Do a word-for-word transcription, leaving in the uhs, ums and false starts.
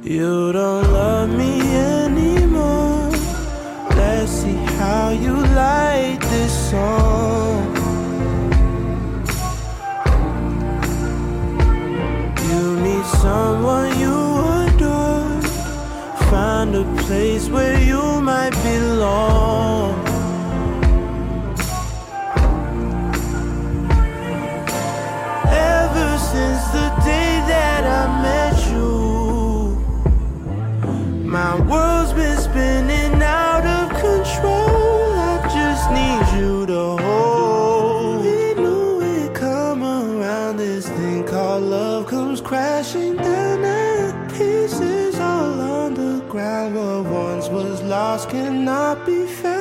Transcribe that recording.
You don't love me anymore. Let's see how you like this song. You need someone you adore. Find a place where you might belong. Ever since the day that I met you, my world's been spinning out of control. I just need you to hold. We knew it'd come around. This thing called love comes crashing down at pieces all on the ground. What once was lost cannot be found.